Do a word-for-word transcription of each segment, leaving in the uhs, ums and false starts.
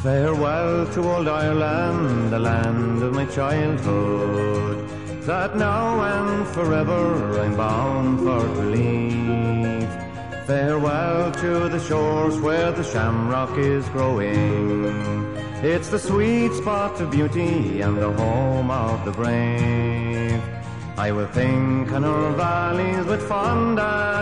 Farewell to old Ireland, the land of my childhood, that now and forever I'm bound for to leave. Farewell to the shores where the shamrock is growing. It's the sweet spot of beauty and the home of the brave. I will think on our valleys with fond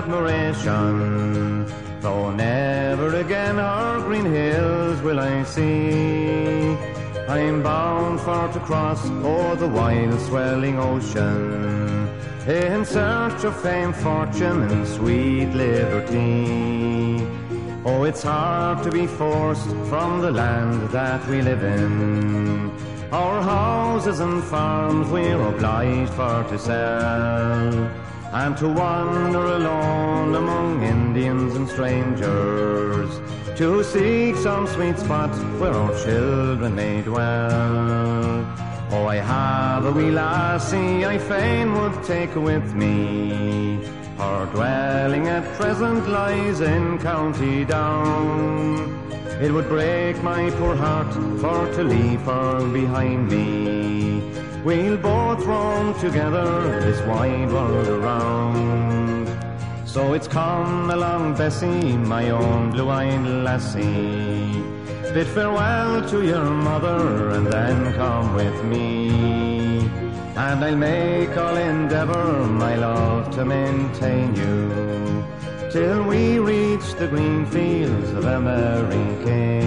admiration, though never again our green hills will I see. I'm bound for to cross o'er the wide swelling ocean, in search of fame, fortune and sweet liberty. Oh, it's hard to be forced from the land that we live in. Our houses and farms we're obliged for to sell, and to wander alone among Indians and strangers, to seek some sweet spot where our children may dwell. Oh, I have a wee lassie I fain would take with me. Her dwelling at present lies in County Down. It would break my poor heart for to leave her behind me. We'll both roam together this wide world around. So it's come along, Bessie, my own blue-eyed lassie. Bid farewell to your mother and then come with me. And I'll make all endeavour, my love, to maintain you, till we reach the green fields of America.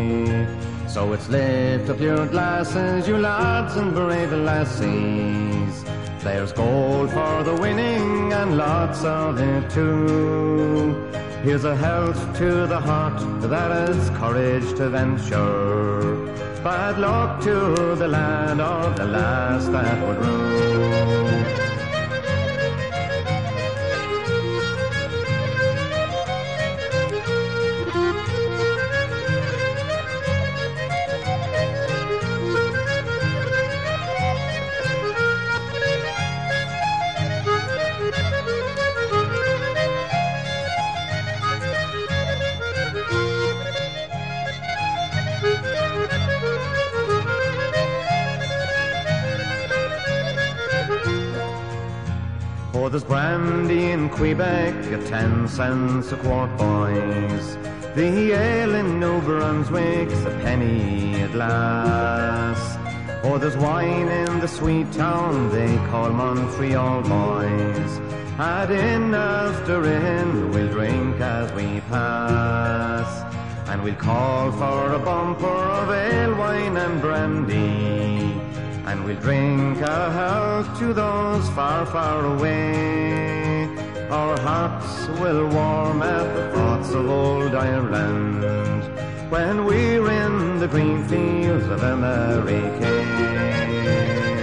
So it's lift up your glasses, you lads and brave lassies. There's gold for the winning and lots of it too. Here's a health to the heart that has courage to venture. Bad luck to the land of the last that would rule. Oh, there's brandy in Quebec at ten cents a quart, boys. The ale in New Brunswick's a penny a glass. Oh, there's wine in the sweet town they call Montreal, boys. And in after in we'll drink as we pass, and we'll call for a bumper of ale, wine and brandy, and we'll drink a health to those far, far away. Our hearts will warm at the thoughts of old Ireland when we're in the green fields of America.